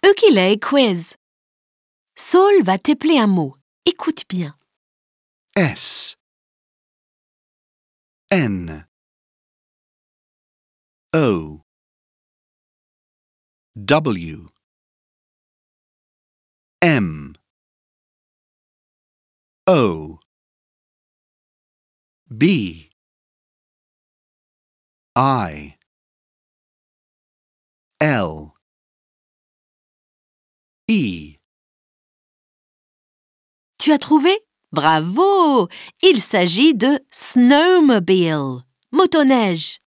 Ukulele quiz. Saul va t'épeler un mot. Écoute bien. S N O W M O B I L E. Tu as trouvé? Bravo! Il s'agit de snowmobile, motoneige.